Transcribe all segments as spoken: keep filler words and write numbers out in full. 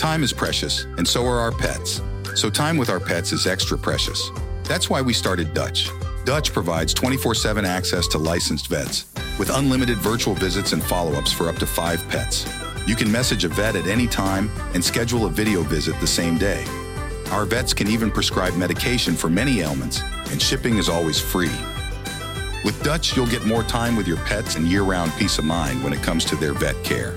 Time is precious, and so are our pets. So time with our pets is extra precious. That's why we started Dutch. Dutch provides twenty-four seven access to licensed vets, with unlimited virtual visits and follow-ups for up to five pets. You can message a vet at any time and schedule a video visit the same day. Our vets can even prescribe medication for many ailments, and shipping is always free. With Dutch, you'll get more time with your pets and year-round peace of mind when it comes to their vet care.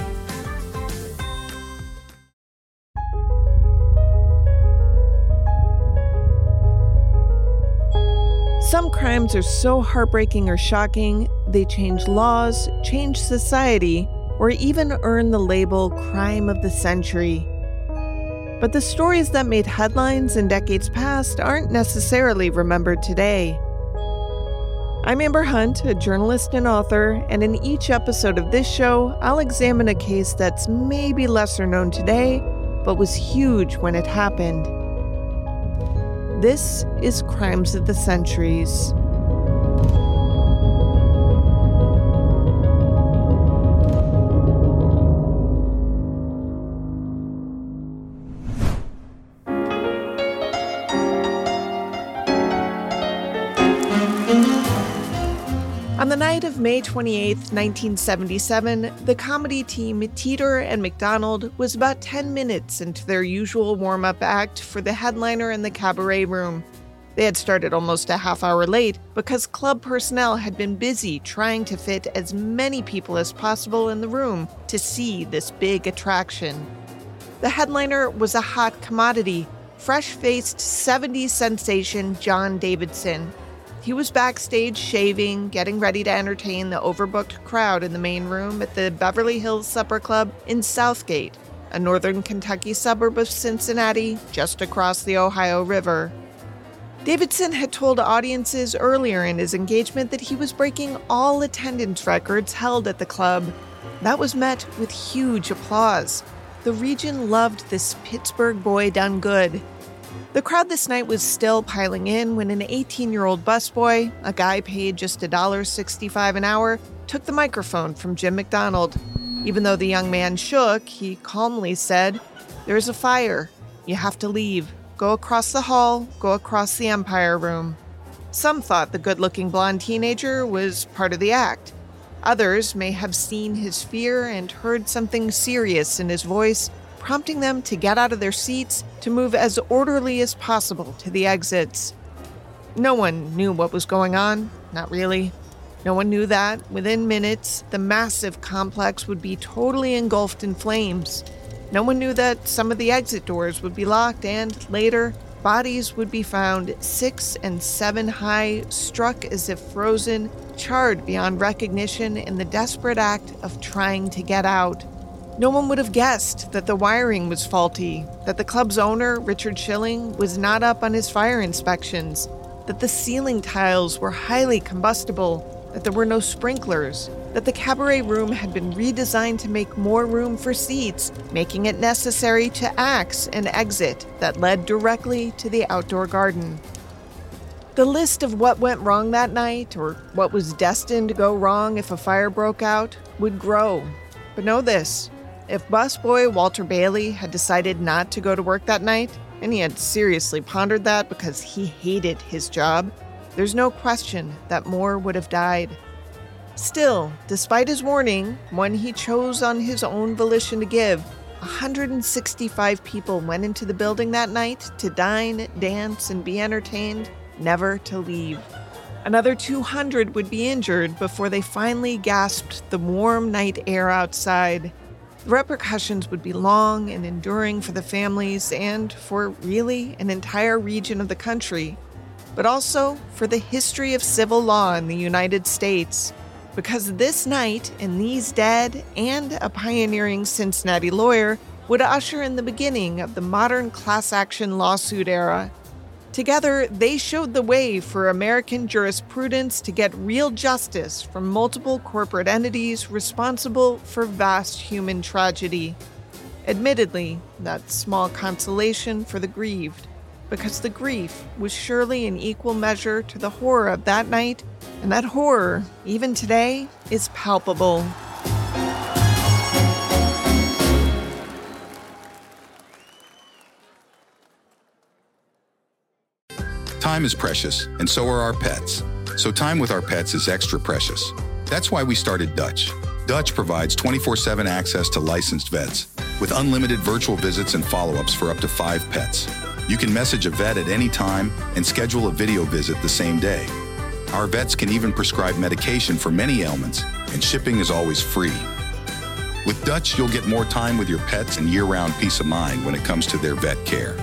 Some crimes are so heartbreaking or shocking, they change laws, change society, or even earn the label crime of the century. But the stories that made headlines in decades past aren't necessarily remembered today. I'm Amber Hunt, a journalist and author, and in each episode of this show, I'll examine a case that's maybe lesser known today, but was huge when it happened. This is Crimes of the Centuries. On the night of May twenty-eighth, nineteen seventy-seven, the comedy team Teeter and McDonald was about ten minutes into their usual warm-up act for the headliner in the Cabaret Room. They had started almost a half hour late because club personnel had been busy trying to fit as many people as possible in the room to see this big attraction. The headliner was a hot commodity, fresh-faced seventies sensation John Davidson. He was backstage shaving, getting ready to entertain the overbooked crowd in the main room at the Beverly Hills Supper Club in Southgate, a northern Kentucky suburb of Cincinnati, just across the Ohio River. Davidson had told audiences earlier in his engagement that he was breaking all attendance records held at the club. That was met with huge applause. The region loved this Pittsburgh boy done good. The crowd this night was still piling in when an eighteen-year-old busboy, a guy paid just one dollar sixty-five an hour, took the microphone from Jim McDonald. Even though the young man shook, he calmly said, "There's a fire. You have to leave. Go across the hall, go across the Empire Room." Some thought the good-looking blonde teenager was part of the act. Others may have seen his fear and heard something serious in his voice, prompting them to get out of their seats to move as orderly as possible to the exits. No one knew what was going on, not really. No one knew that, within minutes, the massive complex would be totally engulfed in flames. No one knew that some of the exit doors would be locked and, later, bodies would be found six and seven high, struck as if frozen, charred beyond recognition in the desperate act of trying to get out. No one would have guessed that the wiring was faulty, that the club's owner, Richard Schilling, was not up on his fire inspections, that the ceiling tiles were highly combustible, that there were no sprinklers, that the Cabaret Room had been redesigned to make more room for seats, making it necessary to axe an exit that led directly to the outdoor garden. The list of what went wrong that night, or what was destined to go wrong if a fire broke out, would grow. But know this. If busboy Walter Bailey had decided not to go to work that night, and he had seriously pondered that because he hated his job, there's no question that more would have died. Still, despite his warning, one he chose on his own volition to give, one hundred sixty-five people went into the building that night to dine, dance, and be entertained, never to leave. Another two hundred would be injured before they finally gasped the warm night air outside. The repercussions would be long and enduring for the families and for, really, an entire region of the country, but also for the history of civil law in the United States. Because this night and these dead and a pioneering Cincinnati lawyer would usher in the beginning of the modern class action lawsuit era. Together, they showed the way for American jurisprudence to get real justice from multiple corporate entities responsible for vast human tragedy. Admittedly, that's small consolation for the grieved, because the grief was surely in equal measure to the horror of that night, and that horror, even today, is palpable. Time is precious, and so are our pets. So time with our pets is extra precious. That's why we started Dutch. Dutch provides twenty-four seven access to licensed vets, with unlimited virtual visits and follow-ups for up to five pets. You can message a vet at any time and schedule a video visit the same day. Our vets can even prescribe medication for many ailments, and shipping is always free. With Dutch, you'll get more time with your pets and year-round peace of mind when it comes to their vet care.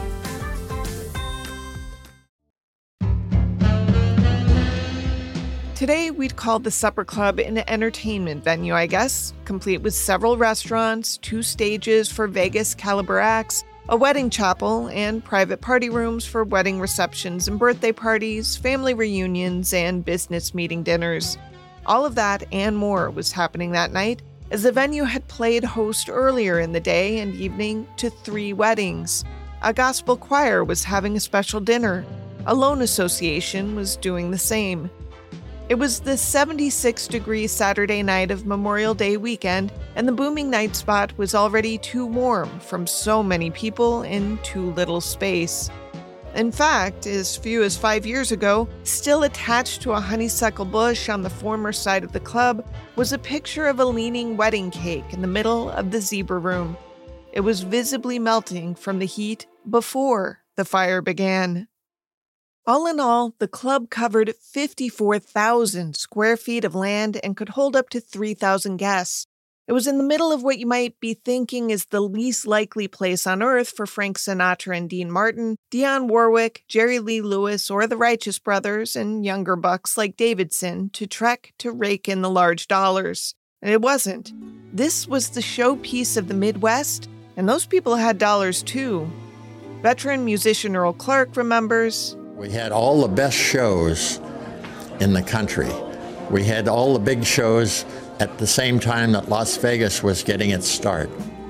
Today, we'd call the Supper Club an entertainment venue, I guess, complete with several restaurants, two stages for Vegas caliber acts, a wedding chapel, and private party rooms for wedding receptions and birthday parties, family reunions, and business meeting dinners. All of that and more was happening that night, as the venue had played host earlier in the day and evening to three weddings. A gospel choir was having a special dinner. A loan association was doing the same. It was the seventy-six degree Saturday night of Memorial Day weekend, and the booming night spot was already too warm from so many people in too little space. In fact, as few as five years ago, still attached to a honeysuckle bush on the former side of the club was a picture of a leaning wedding cake in the middle of the zebra room. It was visibly melting from the heat before the fire began. All in all, the club covered fifty-four thousand square feet of land and could hold up to three thousand guests. It was in the middle of what you might be thinking is the least likely place on earth for Frank Sinatra and Dean Martin, Dionne Warwick, Jerry Lee Lewis, or the Righteous Brothers, and younger bucks like Davidson to trek to rake in the large dollars. And it wasn't. This was the showpiece of the Midwest, and those people had dollars too. Veteran musician Earl Clark remembers, "We had all the best shows in the country. We had all the big shows at the same time that Las Vegas was getting its start."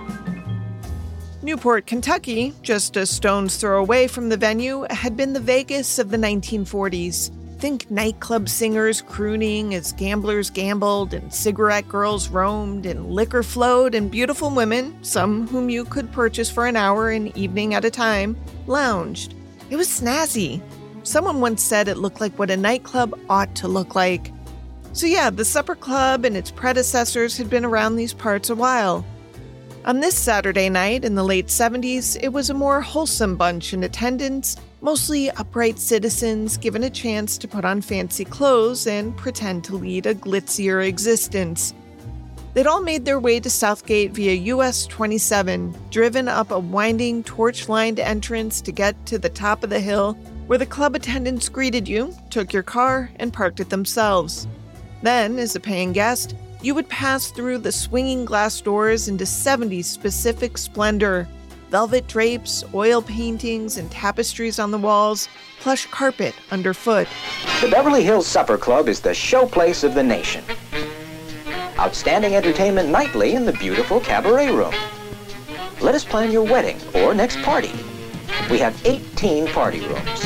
Newport, Kentucky, just a stone's throw away from the venue, had been the Vegas of the nineteen forties. Think nightclub singers crooning as gamblers gambled and cigarette girls roamed and liquor flowed and beautiful women, some whom you could purchase for an hour an evening at a time, lounged. It was snazzy. Someone once said it looked like what a nightclub ought to look like. So yeah, the Supper Club and its predecessors had been around these parts a while. On this Saturday night in the late seventies, it was a more wholesome bunch in attendance, mostly upright citizens given a chance to put on fancy clothes and pretend to lead a glitzier existence. They'd all made their way to Southgate via U S twenty-seven, driven up a winding, torch-lined entrance to get to the top of the hill, where the club attendants greeted you, took your car, and parked it themselves. Then, as a paying guest, you would pass through the swinging glass doors into seventies specific splendor. Velvet drapes, oil paintings, and tapestries on the walls, plush carpet underfoot. The Beverly Hills Supper Club is the showplace of the nation. Outstanding entertainment nightly in the beautiful cabaret room. Let us plan your wedding or next party. We have eighteen party rooms.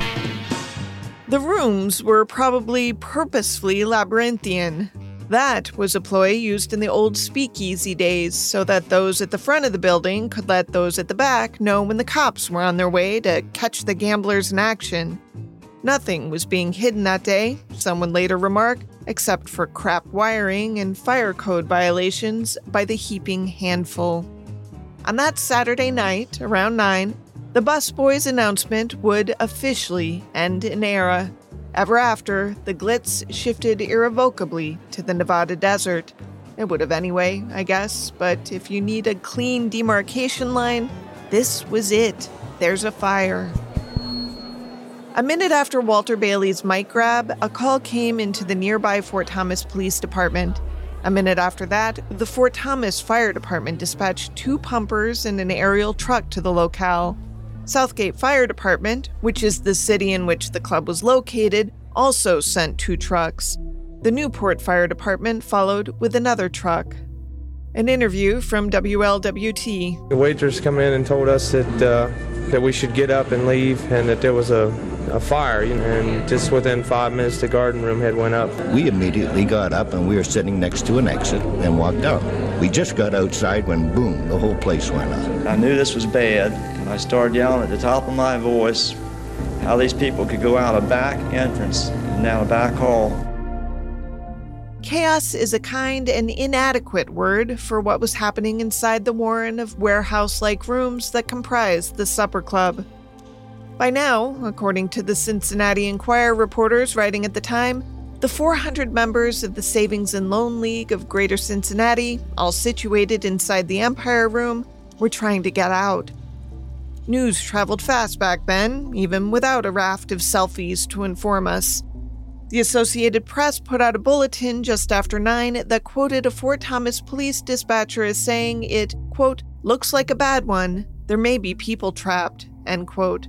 The rooms were probably purposefully labyrinthian. That was a ploy used in the old speakeasy days so that those at the front of the building could let those at the back know when the cops were on their way to catch the gamblers in action. Nothing was being hidden that day, some would later remark, except for crap wiring and fire code violations by the heaping handful. On that Saturday night, around nine, the busboy's announcement would officially end an era. Ever after, the glitz shifted irrevocably to the Nevada desert. It would have anyway, I guess, but if you need a clean demarcation line, this was it. There's a fire. A minute after Walter Bailey's mic grab, a call came into the nearby Fort Thomas Police Department. A minute after that, the Fort Thomas Fire Department dispatched two pumpers and an aerial truck to the locale. Southgate Fire Department, which is the city in which the club was located, also sent two trucks. The Newport Fire Department followed with another truck. An interview from W L W T. The waitress come in and told us that uh, that we should get up and leave and that there was a, a fire, you know, and just within five minutes the garden room had went up. We immediately got up and we were sitting next to an exit and walked out. We just got outside when boom, the whole place went up. I knew this was bad. I started yelling at the top of my voice, how these people could go out a back entrance and down a back hall. Chaos is a kind and inadequate word for what was happening inside the warren of warehouse-like rooms that comprised the supper club. By now, according to the Cincinnati Enquirer reporters writing at the time, the four hundred members of the Savings and Loan League of Greater Cincinnati, all situated inside the Empire Room, were trying to get out. News traveled fast back then, even without a raft of selfies to inform us. The Associated Press put out a bulletin just after nine that quoted a Fort Thomas police dispatcher as saying it, quote, looks like a bad one. There may be people trapped, end quote.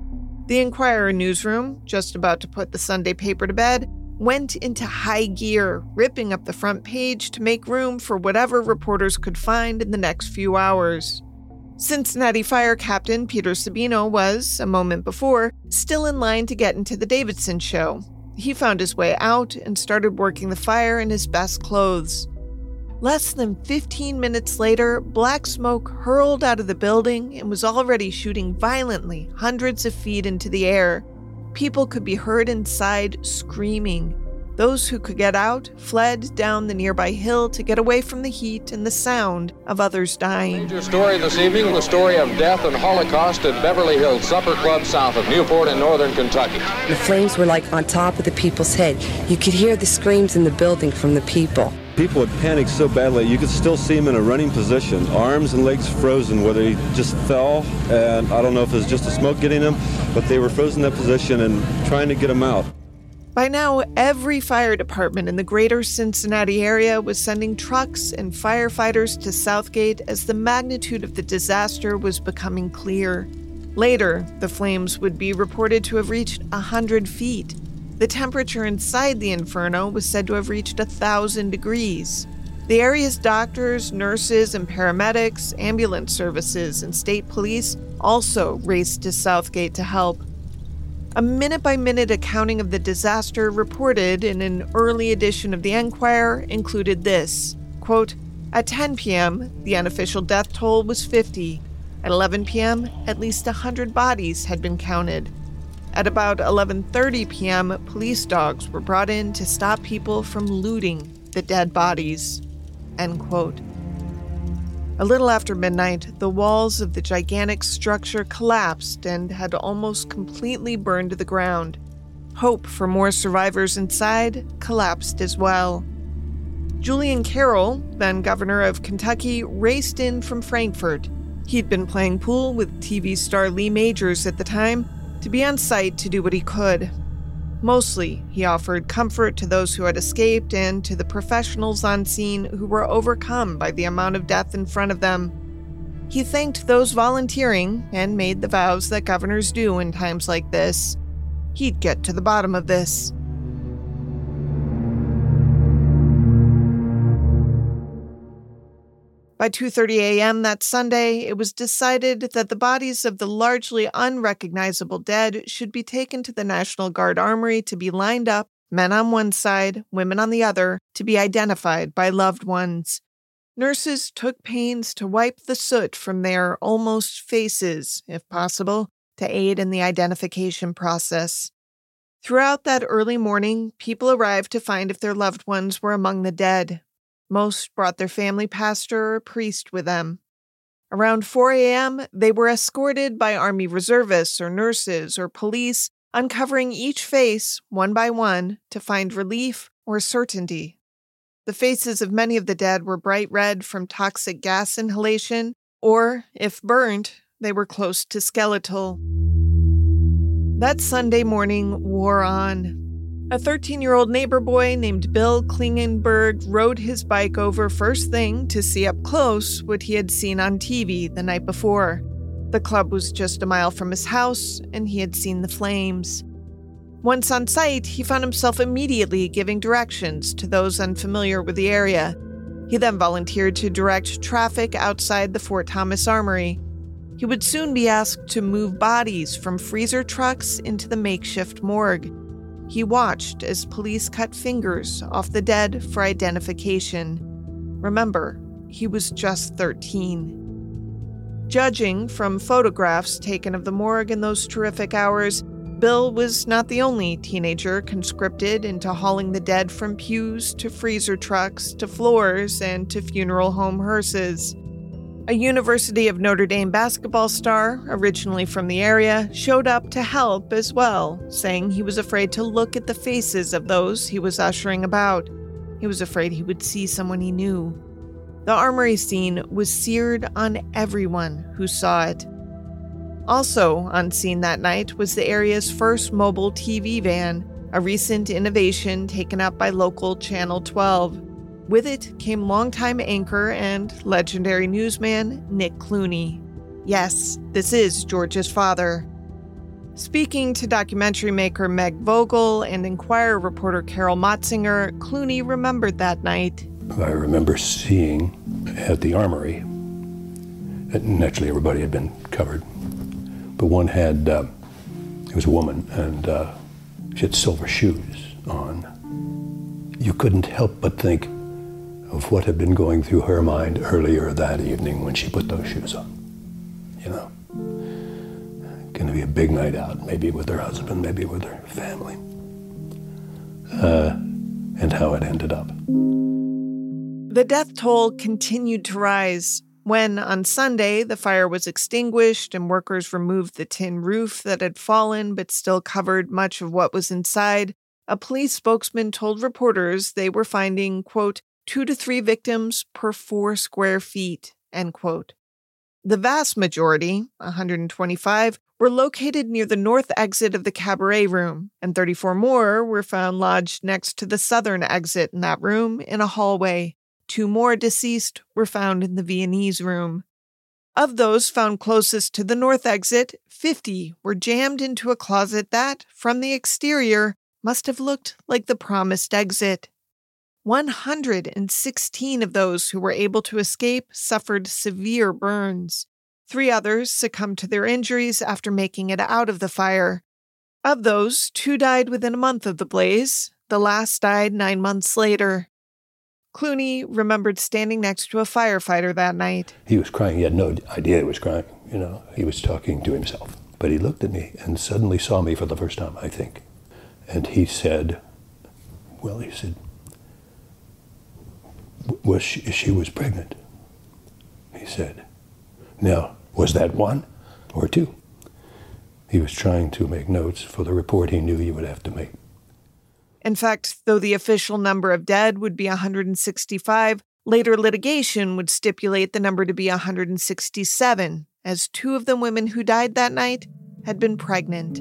The Enquirer newsroom, just about to put the Sunday paper to bed, went into high gear, ripping up the front page to make room for whatever reporters could find in the next few hours. Cincinnati Fire Captain Peter Sabino was, a moment before, still in line to get into the Davidson show. He found his way out and started working the fire in his best clothes. Less than fifteen minutes later, black smoke hurled out of the building and was already shooting violently hundreds of feet into the air. People could be heard inside screaming. Those who could get out fled down the nearby hill to get away from the heat and the sound of others dying. Major story this evening, the story of death and Holocaust at Beverly Hills Supper Club south of Newport in northern Kentucky. The flames were like on top of the people's head. You could hear the screams in the building from the people. People had panicked so badly, you could still see them in a running position, arms and legs frozen, where they just fell, and I don't know if it was just the smoke getting them, but they were frozen in that position and trying to get them out. By now, every fire department in the greater Cincinnati area was sending trucks and firefighters to Southgate as the magnitude of the disaster was becoming clear. Later, the flames would be reported to have reached one hundred feet. The temperature inside the inferno was said to have reached one thousand degrees. The area's doctors, nurses, and paramedics, ambulance services, and state police also raced to Southgate to help. A minute-by-minute accounting of the disaster reported in an early edition of the Enquirer included this, quote, at ten p.m., the unofficial death toll was fifty. At eleven p.m., at least one hundred bodies had been counted. At about eleven thirty p.m., police dogs were brought in to stop people from looting the dead bodies, end quote. A little after midnight, the walls of the gigantic structure collapsed and had almost completely burned to the ground. Hope for more survivors inside collapsed as well. Julian Carroll, then governor of Kentucky, raced in from Frankfort. He'd been playing pool with T V star Lee Majors at the time to be on site to do what he could. Mostly, he offered comfort to those who had escaped and to the professionals on scene who were overcome by the amount of death in front of them. He thanked those volunteering and made the vows that governors do in times like this. He'd get to the bottom of this. By two thirty a.m. that Sunday, it was decided that the bodies of the largely unrecognizable dead should be taken to the National Guard Armory to be lined up, men on one side, women on the other, to be identified by loved ones. Nurses took pains to wipe the soot from their almost faces, if possible, to aid in the identification process. Throughout that early morning, people arrived to find if their loved ones were among the dead. Most brought their family pastor or priest with them. Around four a.m., they were escorted by Army reservists or nurses or police, uncovering each face, one by one, to find relief or certainty. The faces of many of the dead were bright red from toxic gas inhalation, or, if burnt, they were close to skeletal. That Sunday morning wore on. A thirteen-year-old neighbor boy named Bill Klingenberg rode his bike over first thing to see up close what he had seen on T V the night before. The club was just a mile from his house, and he had seen the flames. Once on site, he found himself immediately giving directions to those unfamiliar with the area. He then volunteered to direct traffic outside the Fort Thomas Armory. He would soon be asked to move bodies from freezer trucks into the makeshift morgue. He watched as police cut fingers off the dead for identification. Remember, he was just thirteen. Judging from photographs taken of the morgue in those terrific hours, Bill was not the only teenager conscripted into hauling the dead from pews to freezer trucks to floors and to funeral home hearses. A University of Notre Dame basketball star, originally from the area, showed up to help as well, saying he was afraid to look at the faces of those he was ushering about. He was afraid he would see someone he knew. The armory scene was seared on everyone who saw it. Also on scene that night was the area's first mobile T V van, a recent innovation taken up by local Channel twelve. With it came longtime anchor and legendary newsman Nick Clooney. Yes, this is George's father. Speaking to documentary maker Meg Vogel and Enquirer reporter Carol Motzinger, Clooney remembered that night. I remember seeing at the armory, and naturally everybody had been covered, but one had, uh, it was a woman, and uh, she had silver shoes on. You couldn't help but think of what had been going through her mind earlier that evening when she put those shoes on. You know, going to be a big night out, maybe with her husband, maybe with her family, uh, and how it ended up. The death toll continued to rise. When, on Sunday, the fire was extinguished and workers removed the tin roof that had fallen but still covered much of what was inside, a police spokesman told reporters they were finding, quote, two to three victims per four square feet, end quote. The vast majority, one hundred twenty-five, were located near the north exit of the cabaret room, and thirty-four more were found lodged next to the southern exit in that room in a hallway. Two more deceased were found in the Viennese room. Of those found closest to the north exit, fifty were jammed into a closet that, from the exterior, must have looked like the promised exit. one hundred sixteen of those who were able to escape suffered severe burns. Three others succumbed to their injuries after making it out of the fire. Of those, two died within a month of the blaze. The last died nine months later. Clooney remembered standing next to a firefighter that night. He was crying. He had no idea he was crying. You know, he was talking to himself. But he looked at me and suddenly saw me for the first time, I think. And he said, well, he said, was she, she was pregnant. He said, now, was that one or two? He was trying to make notes for the report he knew he would have to make. In fact, though the official number of dead would be one hundred sixty-five, later litigation would stipulate the number to be one hundred sixty-seven, as two of the women who died that night had been pregnant.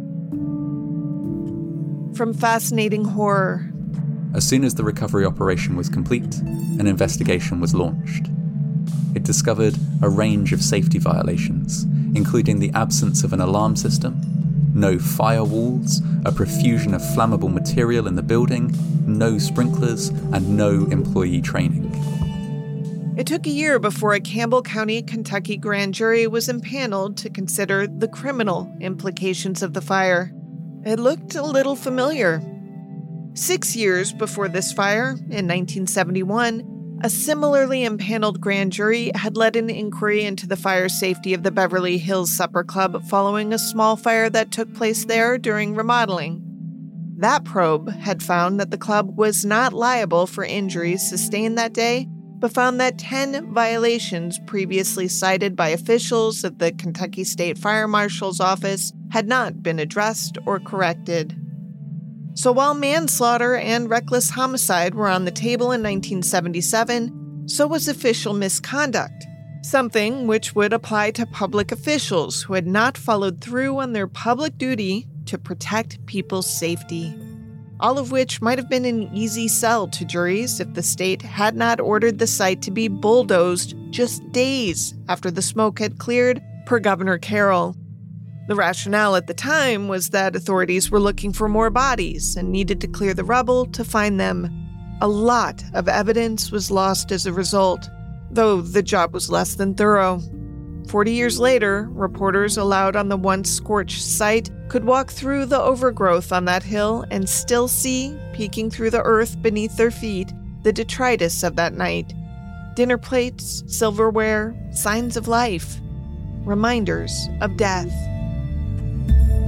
From Fascinating Horror. As soon as the recovery operation was complete, an investigation was launched. It discovered a range of safety violations, including the absence of an alarm system, no firewalls, a profusion of flammable material in the building, no sprinklers, and no employee training. It took a year before a Campbell County, Kentucky grand jury was impaneled to consider the criminal implications of the fire. It looked a little familiar. Six years before this fire, in nineteen seventy-one, a similarly impaneled grand jury had led an inquiry into the fire safety of the Beverly Hills Supper Club following a small fire that took place there during remodeling. That probe had found that the club was not liable for injuries sustained that day, but found that ten violations previously cited by officials at the Kentucky State Fire Marshal's office had not been addressed or corrected. So while manslaughter and reckless homicide were on the table in nineteen seventy-seven, so was official misconduct, something which would apply to public officials who had not followed through on their public duty to protect people's safety. All of which might have been an easy sell to juries if the state had not ordered the site to be bulldozed just days after the smoke had cleared, per Governor Carroll. The rationale at the time was that authorities were looking for more bodies and needed to clear the rubble to find them. A lot of evidence was lost as a result, though the job was less than thorough. Forty years later, reporters allowed on the once scorched site could walk through the overgrowth on that hill and still see, peeking through the earth beneath their feet, the detritus of that night. Dinner plates, silverware, signs of life, reminders of death.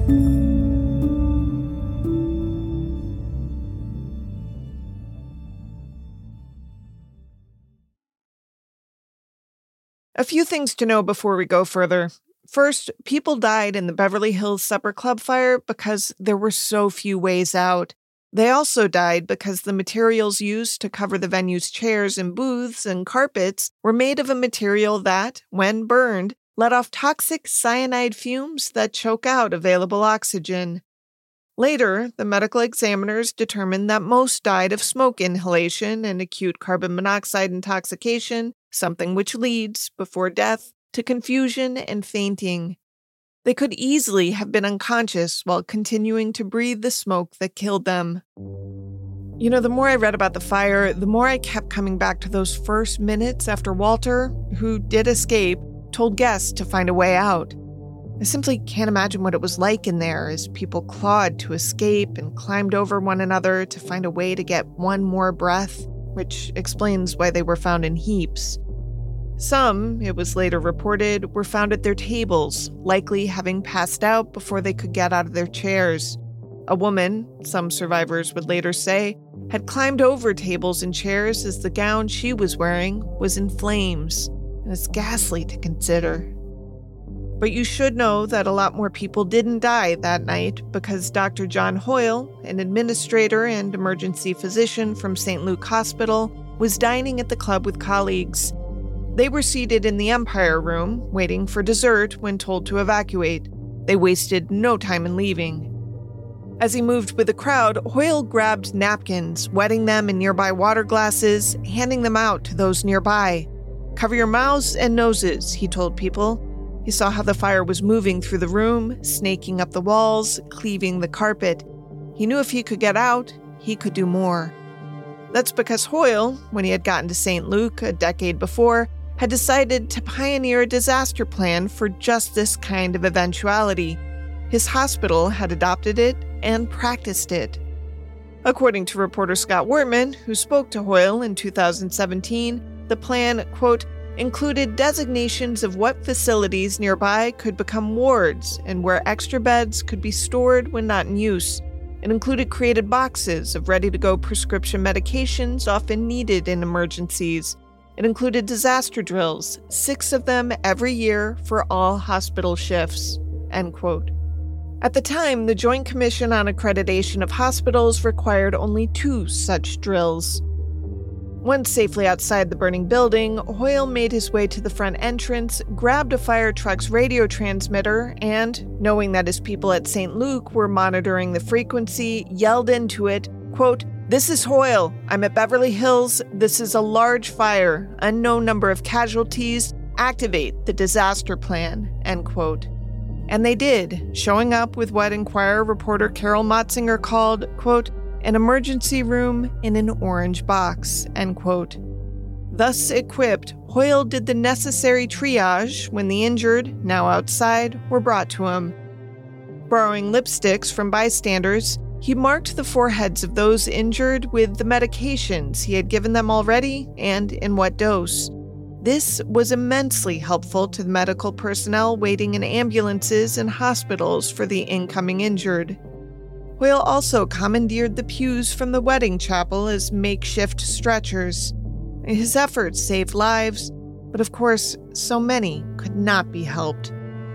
A few things to know before we go further. First, people died in the Beverly Hills Supper Club fire because there were so few ways out. They also died because the materials used to cover the venue's chairs and booths and carpets were made of a material that, when burned, let off toxic cyanide fumes that choke out available oxygen. Later, the medical examiners determined that most died of smoke inhalation and acute carbon monoxide intoxication, something which leads, before death, to confusion and fainting. They could easily have been unconscious while continuing to breathe the smoke that killed them. You know, the more I read about the fire, the more I kept coming back to those first minutes after Walter, who did escape, told guests to find a way out. I simply can't imagine what it was like in there as people clawed to escape and climbed over one another to find a way to get one more breath, which explains why they were found in heaps. Some, it was later reported, were found at their tables, likely having passed out before they could get out of their chairs. A woman, some survivors would later say, had climbed over tables and chairs as the gown she was wearing was in flames, and it's ghastly to consider. But you should know that a lot more people didn't die that night because Doctor John Hoyle, an administrator and emergency physician from Saint Luke Hospital, was dining at the club with colleagues. They were seated in the Empire Room, waiting for dessert when told to evacuate. They wasted no time in leaving. As he moved with the crowd, Hoyle grabbed napkins, wetting them in nearby water glasses, handing them out to those nearby. "Cover your mouths and noses," he told people. He saw how the fire was moving through the room, snaking up the walls, cleaving the carpet. He knew if he could get out, he could do more. That's because Hoyle, when he had gotten to Saint Luke a decade before, had decided to pioneer a disaster plan for just this kind of eventuality. His hospital had adopted it and practiced it. According to reporter Scott Wortman, who spoke to Hoyle in two thousand seventeen, the plan, quote, included designations of what facilities nearby could become wards and where extra beds could be stored when not in use. It included created boxes of ready-to-go prescription medications often needed in emergencies. It included disaster drills, six of them every year for all hospital shifts, end quote. At the time, the Joint Commission on Accreditation of Hospitals required only two such drills. Once safely outside the burning building, Hoyle made his way to the front entrance, grabbed a fire truck's radio transmitter, and, knowing that his people at Saint Luke were monitoring the frequency, yelled into it, quote, "This is Hoyle. I'm at Beverly Hills. This is a large fire. Unknown number of casualties. Activate the disaster plan," end quote. And they did, showing up with what Enquirer reporter Carol Motzinger called, quote, an emergency room in an orange box, end quote. Thus equipped, Hoyle did the necessary triage when the injured, now outside, were brought to him. Borrowing lipsticks from bystanders, he marked the foreheads of those injured with the medications he had given them already and in what dose. This was immensely helpful to the medical personnel waiting in ambulances and hospitals for the incoming injured. Hoyle also commandeered the pews from the wedding chapel as makeshift stretchers. His efforts saved lives, but of course, so many could not be helped.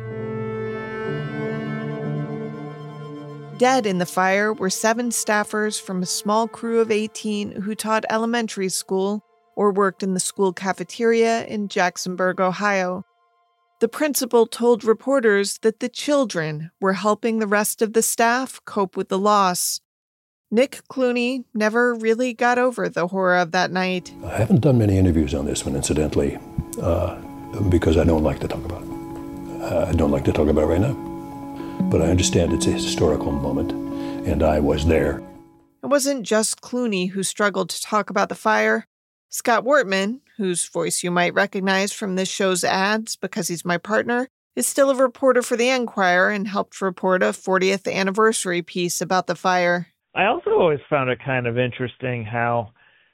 Dead in the fire were seven staffers from a small crew of eighteen who taught elementary school or worked in the school cafeteria in Jacksonburg, Ohio. The principal told reporters that the children were helping the rest of the staff cope with the loss. Nick Clooney never really got over the horror of that night. I haven't done many interviews on this one, incidentally, uh, because I don't like to talk about it. Uh, I don't like to talk about it right now. But I understand it's a historical moment, and I was there. It wasn't just Clooney who struggled to talk about the fire. Scott Wortman, whose voice you might recognize from this show's ads because he's my partner, is still a reporter for the Enquirer and helped report a fortieth anniversary piece about the fire. I also always found it kind of interesting how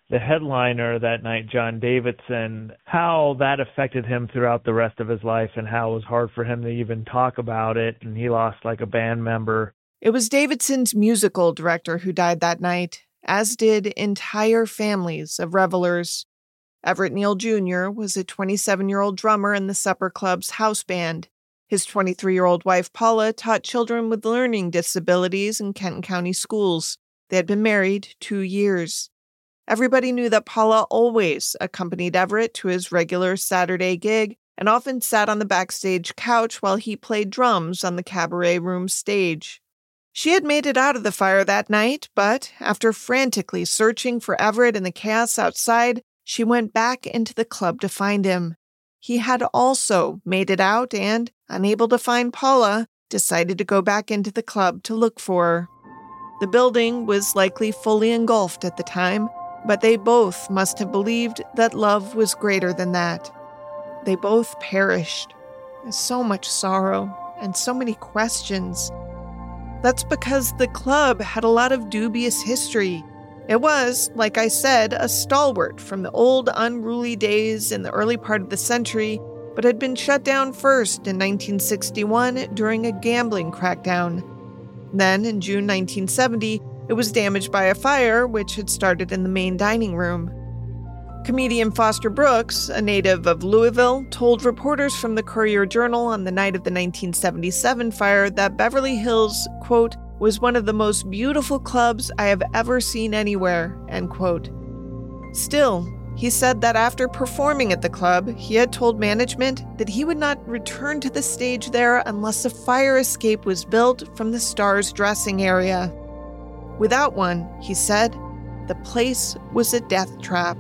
the headliner that night, John Davidson, how that affected him throughout the rest of his life and how it was hard for him to even talk about it. And he lost like a band member. It was Davidson's musical director who died that night, as did entire families of revelers. Everett Neal Junior was a twenty-seven-year-old drummer in the Supper Club's house band. His twenty-three-year-old wife, Paula, taught children with learning disabilities in Kenton County schools. They had been married two years. Everybody knew that Paula always accompanied Everett to his regular Saturday gig and often sat on the backstage couch while he played drums on the Cabaret Room stage. She had made it out of the fire that night, but after frantically searching for Everett in the chaos outside, she went back into the club to find him. He had also made it out and, unable to find Paula, decided to go back into the club to look for her. The building was likely fully engulfed at the time, but they both must have believed that love was greater than that. They both perished. There's so much sorrow and so many questions. That's because the club had a lot of dubious history. It was, like I said, a stalwart from the old unruly days in the early part of the century, but had been shut down first in nineteen sixty-one during a gambling crackdown. Then, in June nineteen seventy, it was damaged by a fire which had started in the main dining room. Comedian Foster Brooks, a native of Louisville, told reporters from the Courier-Journal on the night of the nineteen seventy-seven fire that Beverly Hills, quote, was one of the most beautiful clubs I have ever seen anywhere, end quote. Still, he said that after performing at the club, he had told management that he would not return to the stage there unless a fire escape was built from the star's dressing area. Without one, he said, the place was a death trap.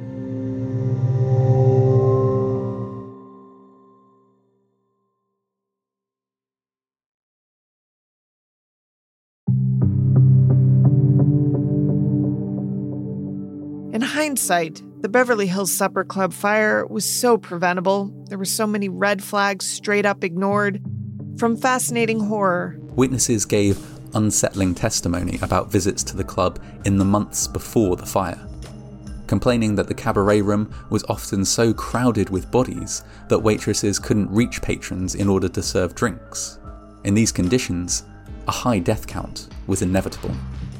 In hindsight, the Beverly Hills Supper Club fire was so preventable. There were so many red flags straight up ignored. From fascinating horror, witnesses gave unsettling testimony about visits to the club in the months before the fire, complaining that the Cabaret Room was often so crowded with bodies that waitresses couldn't reach patrons in order to serve drinks. In these conditions, a high death count was inevitable.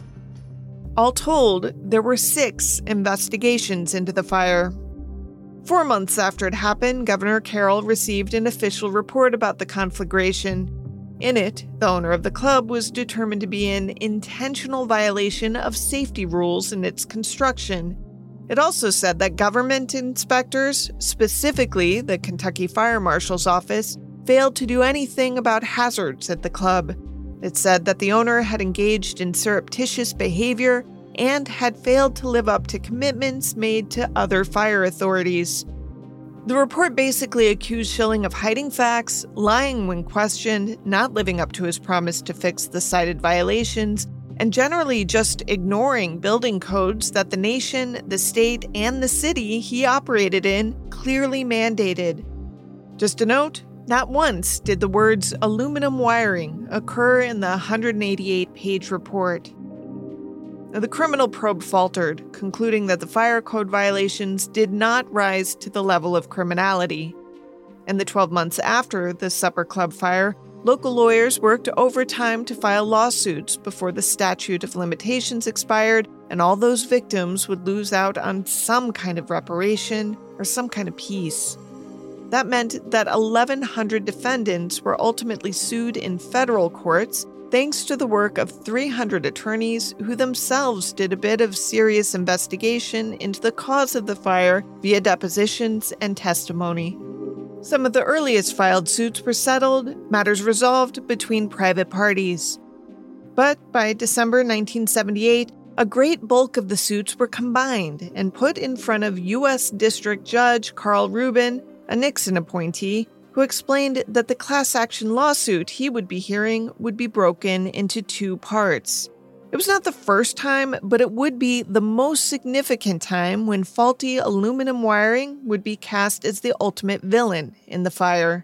All told, there were six investigations into the fire. Four months after it happened, Governor Carroll received an official report about the conflagration. In it, the owner of the club was determined to be in intentional violation of safety rules in its construction. It also said that government inspectors, specifically the Kentucky Fire Marshal's office, failed to do anything about hazards at the club. It said that the owner had engaged in surreptitious behavior and had failed to live up to commitments made to other fire authorities. The report basically accused Schilling of hiding facts, lying when questioned, not living up to his promise to fix the cited violations, and generally just ignoring building codes that the nation, the state, and the city he operated in clearly mandated. Just a note, not once did the words aluminum wiring occur in the one hundred eighty-eight page report. Now, the criminal probe faltered, concluding that the fire code violations did not rise to the level of criminality. In the twelve months after the Supper Club fire, local lawyers worked overtime to file lawsuits before the statute of limitations expired, and all those victims would lose out on some kind of reparation or some kind of peace. That meant that eleven hundred defendants were ultimately sued in federal courts, thanks to the work of three hundred attorneys who themselves did a bit of serious investigation into the cause of the fire via depositions and testimony. Some of the earliest filed suits were settled, matters resolved between private parties. But by December nineteen seventy-eight, a great bulk of the suits were combined and put in front of U S District Judge Carl Rubin, a Nixon appointee, who explained that the class action lawsuit he would be hearing would be broken into two parts. It was not the first time, but it would be the most significant time when faulty aluminum wiring would be cast as the ultimate villain in the fire.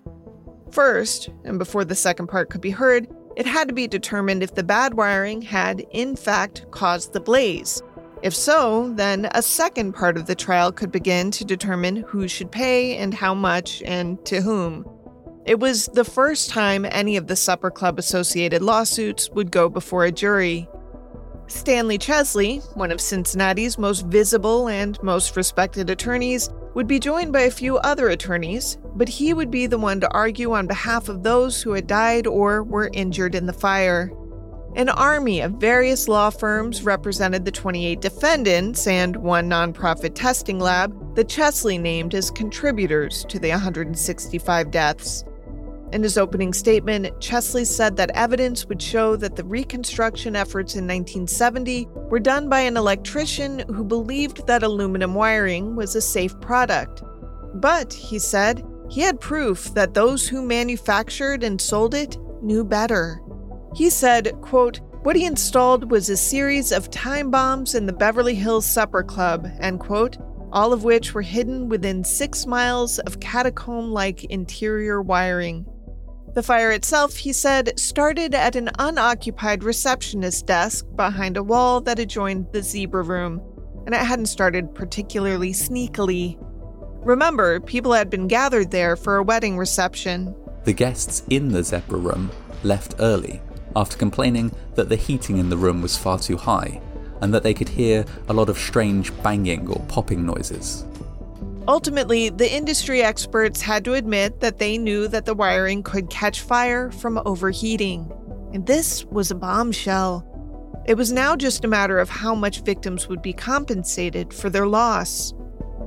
First, and before the second part could be heard, it had to be determined if the bad wiring had, in fact, caused the blaze. If so, then a second part of the trial could begin to determine who should pay and how much and to whom. It was the first time any of the Supper Club-associated lawsuits would go before a jury. Stanley Chesley, one of Cincinnati's most visible and most respected attorneys, would be joined by a few other attorneys, but he would be the one to argue on behalf of those who had died or were injured in the fire. An army of various law firms represented the twenty-eight defendants and one nonprofit testing lab that Chesley named as contributors to the one hundred sixty-five deaths. In his opening statement, Chesley said that evidence would show that the reconstruction efforts in nineteen seventy were done by an electrician who believed that aluminum wiring was a safe product. But, he said, he had proof that those who manufactured and sold it knew better. He said, quote, "What he installed was a series of time bombs in the Beverly Hills Supper Club," end quote, all of which were hidden within six miles of catacomb-like interior wiring. The fire itself, he said, started at an unoccupied receptionist desk behind a wall that adjoined the Zebra Room, and it hadn't started particularly sneakily. Remember, people had been gathered there for a wedding reception. The guests in the Zebra Room left early, after complaining that the heating in the room was far too high, and that they could hear a lot of strange banging or popping noises. Ultimately, the industry experts had to admit that they knew that the wiring could catch fire from overheating. And this was a bombshell. It was now just a matter of how much victims would be compensated for their loss.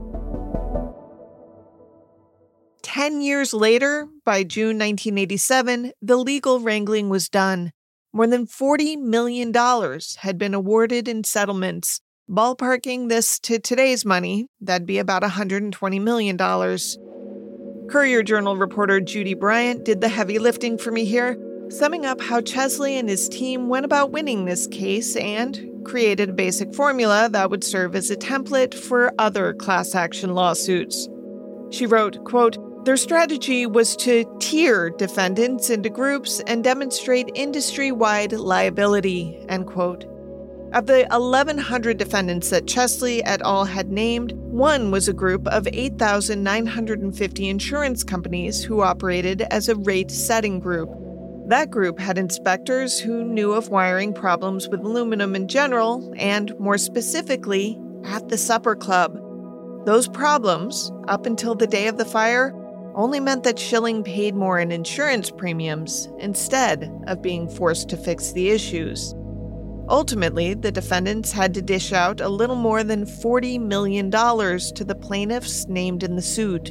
Ten years later, by June nineteen eighty-seven, the legal wrangling was done. More than forty million dollars had been awarded in settlements. Ballparking this to today's money, that'd be about one hundred twenty million dollars. Courier-Journal reporter Judy Bryant did the heavy lifting for me here, summing up how Chesley and his team went about winning this case and created a basic formula that would serve as a template for other class action lawsuits. She wrote, quote, "Their strategy was to tier defendants into groups and demonstrate industry-wide liability," end quote. Of the eleven hundred defendants that Chesley et al. Had named, one was a group of eight thousand nine hundred fifty insurance companies who operated as a rate-setting group. That group had inspectors who knew of wiring problems with aluminum in general, and more specifically, at the Supper Club. Those problems, up until the day of the fire, only meant that Schilling paid more in insurance premiums instead of being forced to fix the issues. Ultimately, the defendants had to dish out a little more than forty million dollars to the plaintiffs named in the suit.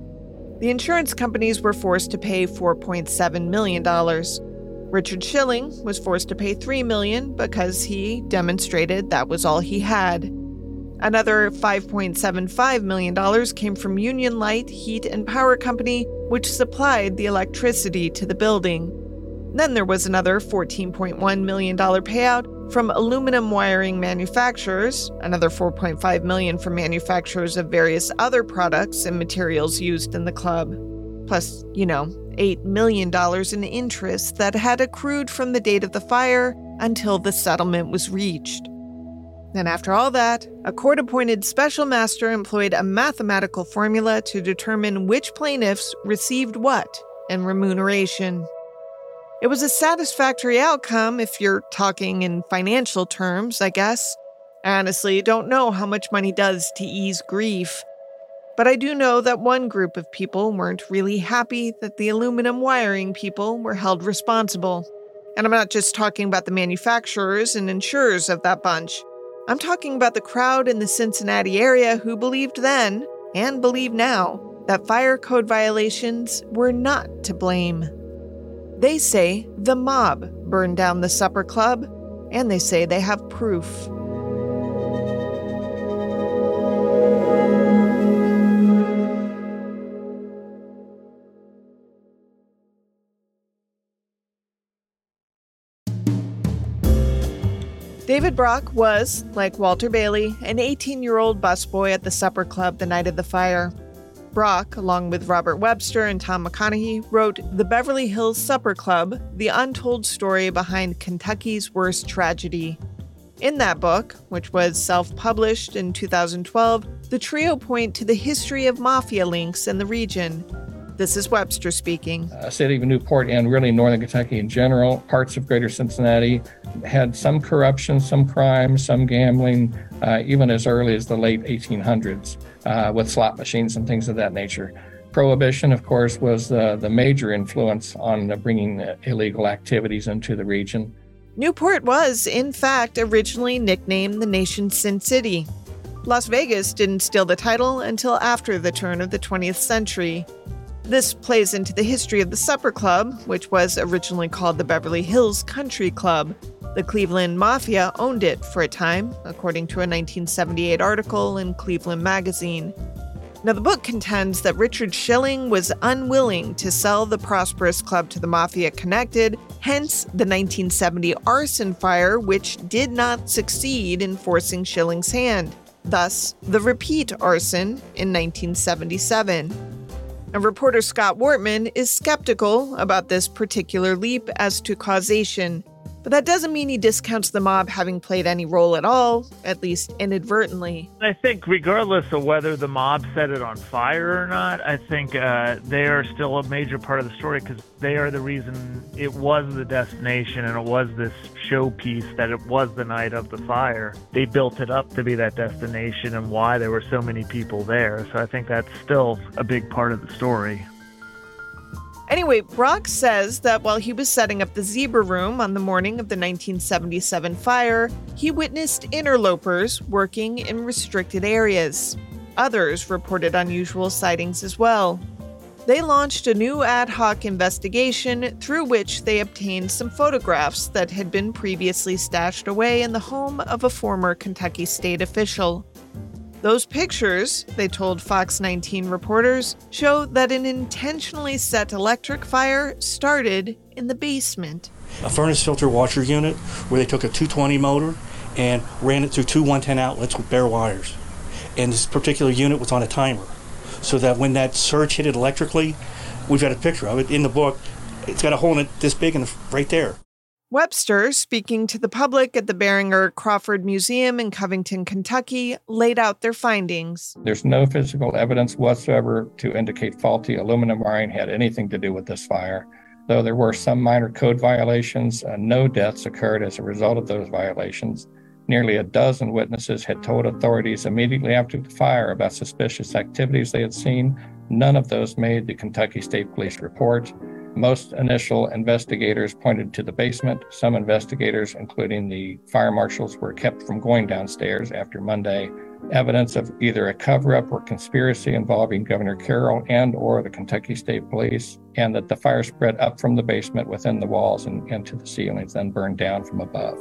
The insurance companies were forced to pay four point seven million dollars. Richard Schilling was forced to pay three million dollars because he demonstrated that was all he had. Another five point seven five million dollars came from Union Light Heat and Power Company, which supplied the electricity to the building. Then there was another fourteen point one million dollars payout from aluminum wiring manufacturers, another four point five million dollars from manufacturers of various other products and materials used in the club, plus, you know, eight million dollars in interest that had accrued from the date of the fire until the settlement was reached. And after all that, a court-appointed special master employed a mathematical formula to determine which plaintiffs received what in remuneration. It was a satisfactory outcome if you're talking in financial terms, I guess. I honestly don't know how much money does to ease grief. But I do know that one group of people weren't really happy that the aluminum wiring people were held responsible. And I'm not just talking about the manufacturers and insurers of that bunch. I'm talking about the crowd in the Cincinnati area who believed then, and believe now, that fire code violations were not to blame. They say the mob burned down the Supper Club, and they say they have proof. David Brock was, like Walter Bailey, an eighteen-year-old busboy at the Supper Club the night of the fire. Brock, along with Robert Webster and Tom McConaughey, wrote The Beverly Hills Supper Club, the untold story behind Kentucky's worst tragedy. In that book, which was self-published in two thousand twelve, the trio point to the history of mafia links in the region. This is Webster speaking. Uh, city of Newport and really northern Kentucky in general, parts of greater Cincinnati, had some corruption, some crime, some gambling, uh, even as early as the late eighteen hundreds, uh, with slot machines and things of that nature. Prohibition, of course, was uh, the major influence on uh, bringing uh, illegal activities into the region. Newport was, in fact, originally nicknamed the nation's Sin City. Las Vegas didn't steal the title until after the turn of the twentieth century. This plays into the history of the Supper Club, which was originally called the Beverly Hills Country Club. The Cleveland Mafia owned it for a time, according to a nineteen seventy-eight article in Cleveland Magazine. Now, the book contends that Richard Schilling was unwilling to sell the prosperous club to the Mafia connected, hence the nineteen seventy arson fire, which did not succeed in forcing Schilling's hand. Thus, the repeat arson in nineteen seventy-seven. Now, reporter Scott Wortman is skeptical about this particular leap as to causation, but that doesn't mean he discounts the mob having played any role at all, at least inadvertently. I think regardless of whether the mob set it on fire or not, I think uh, they are still a major part of the story because they are the reason it was the destination and it was this showpiece that it was the night of the fire. They built it up to be that destination and why there were so many people there. So I think that's still a big part of the story. Anyway, Brock says that while he was setting up the Zebra Room on the morning of the nineteen seventy-seven fire, he witnessed interlopers working in restricted areas. Others reported unusual sightings as well. They launched a new ad hoc investigation through which they obtained some photographs that had been previously stashed away in the home of a former Kentucky state official. Those pictures, they told Fox nineteen reporters, show that an intentionally set electric fire started in the basement. A furnace filter washer unit where they took a two twenty motor and ran it through two one ten outlets with bare wires. And this particular unit was on a timer, so that when that surge hit it electrically, we've got a picture of it in the book. It's got a hole in it this big and right there. Webster, speaking to the public at the Beringer Crawford Museum in Covington, Kentucky, laid out their findings. There's no physical evidence whatsoever to indicate faulty aluminum wiring had anything to do with this fire. Though there were some minor code violations, uh, no deaths occurred as a result of those violations. Nearly a dozen witnesses had told authorities immediately after the fire about suspicious activities they had seen. None of those made the Kentucky State Police report. Most initial investigators pointed to the basement. Some investigators, including the fire marshals, were kept from going downstairs after Monday. Evidence of either a cover-up or conspiracy involving Governor Carroll and or the Kentucky State Police, and that the fire spread up from the basement within the walls and into the ceilings, then burned down from above.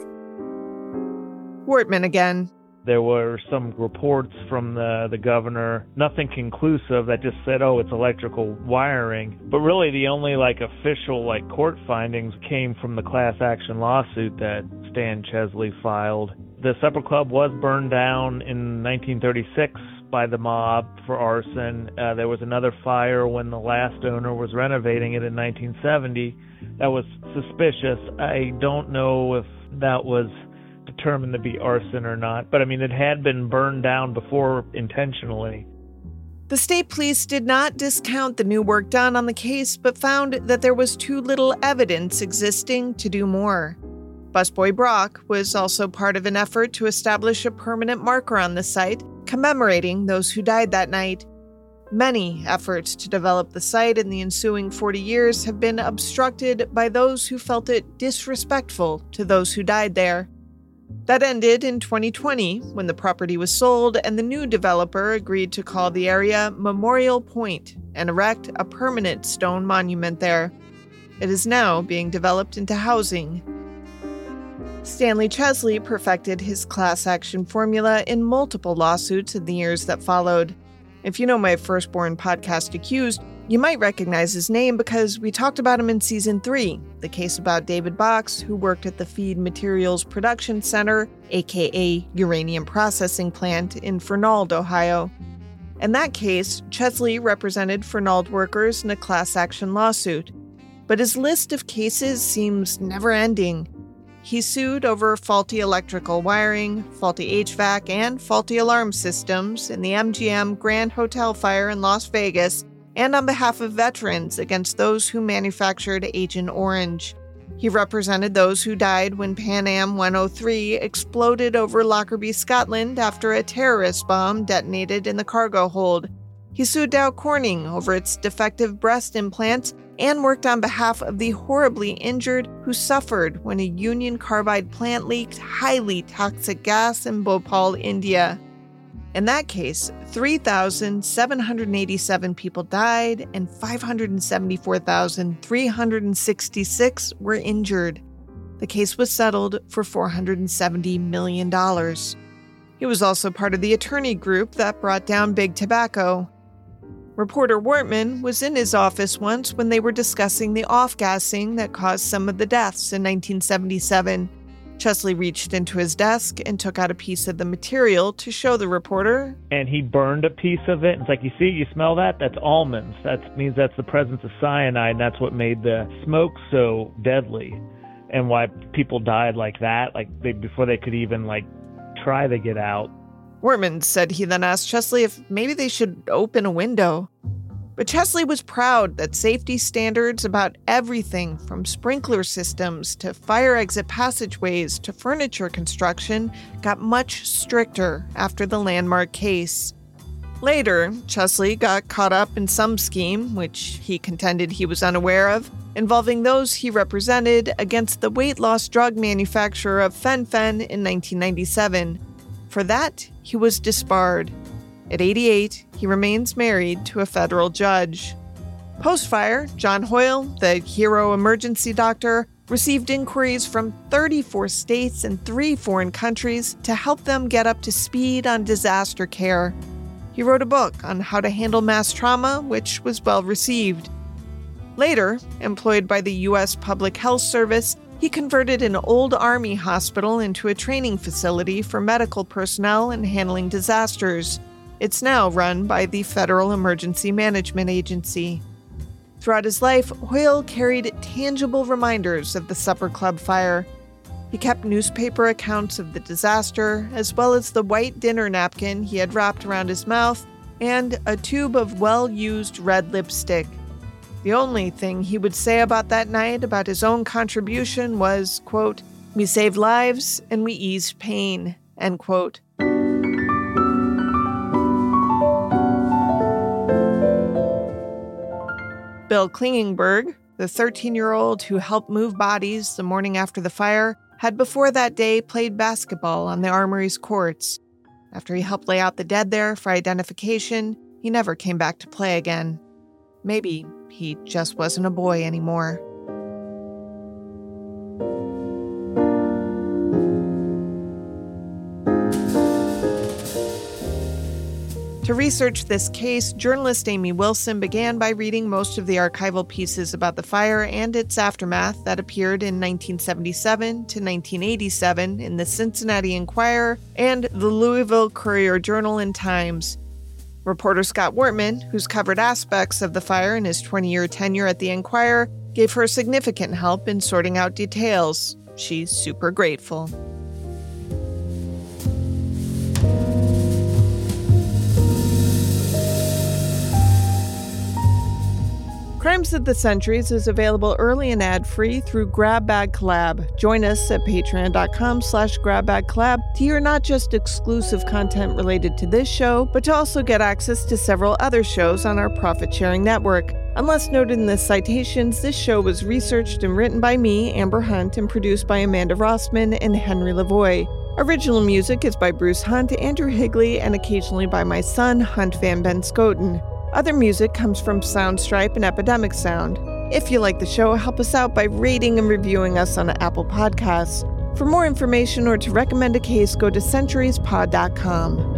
Wortman again. There were some reports from the, the governor, nothing conclusive that just said, oh, it's electrical wiring. But really the only like official like court findings came from the class action lawsuit that Stan Chesley filed. The Supper Club was burned down in nineteen thirty-six by the mob for arson. Uh, there was another fire when the last owner was renovating it in nineteen seventy. That was suspicious. I don't know if that was determined to be arson or not, but I mean, it had been burned down before intentionally. The state police did not discount the new work done on the case, but found that there was too little evidence existing to do more. Busboy Brock was also part of an effort to establish a permanent marker on the site, commemorating those who died that night. Many efforts to develop the site in the ensuing forty years have been obstructed by those who felt it disrespectful to those who died there. That ended in twenty twenty when the property was sold and the new developer agreed to call the area Memorial Point and erect a permanent stone monument there. It is now being developed into housing. Stanley Chesley perfected his class action formula in multiple lawsuits in the years that followed. If you know my Firstborn podcast Accused, you might recognize his name because we talked about him in season three, the case about David Box, who worked at the Feed Materials Production Center, aka Uranium Processing Plant, in Fernald, Ohio. In that case, Chesley represented Fernald workers in a class action lawsuit. But his list of cases seems never-ending. he sued over faulty electrical wiring, faulty H V A C, and faulty alarm systems in the M G M Grand Hotel fire in Las Vegas, and on behalf of veterans against those who manufactured Agent Orange. He represented those who died when Pan Am one oh three exploded over Lockerbie, Scotland after a terrorist bomb detonated in the cargo hold. He sued Dow Corning over its defective breast implants and worked on behalf of the horribly injured who suffered when a Union Carbide plant leaked highly toxic gas in Bhopal, India. In that case, three thousand seven hundred eighty-seven people died and five hundred seventy-four thousand three hundred sixty-six were injured. The case was settled for four hundred seventy million dollars. He was also part of the attorney group that brought down Big Tobacco. Reporter Wortman was in his office once when they were discussing the off-gassing that caused some of the deaths in nineteen seventy-seven. Chesley reached into his desk and took out a piece of the material to show the reporter. And he burned a piece of it. It's like, you see, you smell that? That's almonds. That means that's the presence of cyanide, and that's what made the smoke so deadly and why people died like that, like they, before they could even like try to get out. Wortman said he then asked Chesley if maybe they should open a window. But Chesley was proud that safety standards about everything from sprinkler systems to fire exit passageways to furniture construction got much stricter after the landmark case. Later, Chesley got caught up in some scheme, which he contended he was unaware of, involving those he represented against the weight loss drug manufacturer of Fen-Phen in nineteen ninety-seven. For that, he was disbarred. At eighty-eight, he remains married to a federal judge. Post-fire, John Hoyle, the hero emergency doctor, received inquiries from thirty-four states and three foreign countries to help them get up to speed on disaster care. He wrote a book on how to handle mass trauma, which was well received. Later, employed by the U S Public Health Service, he converted an old Army hospital into a training facility for medical personnel in handling disasters. It's now run by the Federal Emergency Management Agency. Throughout his life, Hoyle carried tangible reminders of the Supper Club fire. He kept newspaper accounts of the disaster, as well as the white dinner napkin he had wrapped around his mouth, and a tube of well-used red lipstick. The only thing he would say about that night about his own contribution was, quote, "We saved lives and we eased pain," end quote. Bill Klingenberg, the thirteen-year-old who helped move bodies the morning after the fire, had before that day played basketball on the Armory's courts. After he helped lay out the dead there for identification, he never came back to play again. Maybe he just wasn't a boy anymore. To research this case, journalist Amy Wilson began by reading most of the archival pieces about the fire and its aftermath that appeared in nineteen seventy-seven to nineteen eighty-seven in the Cincinnati Enquirer and the Louisville Courier-Journal and Times. Reporter Scott Wortman, who's covered aspects of the fire in his twenty-year tenure at the Enquirer, gave her significant help in sorting out details. She's super grateful. Crimes of the Centuries is available early and ad-free through Grab Bag Collab. Join us at patreon.com slash grabbagcollab to hear not just exclusive content related to this show, but to also get access to several other shows on our profit-sharing network. Unless noted in the citations, this show was researched and written by me, Amber Hunt, and produced by Amanda Rossman and Henry Lavoie. Original music is by Bruce Hunt, Andrew Higley, and occasionally by my son, Hunt Van Ben Scoten. Other music comes from Soundstripe and Epidemic Sound. If you like the show, help us out by rating and reviewing us on Apple Podcasts. For more information or to recommend a case, go to centuries pod dot com.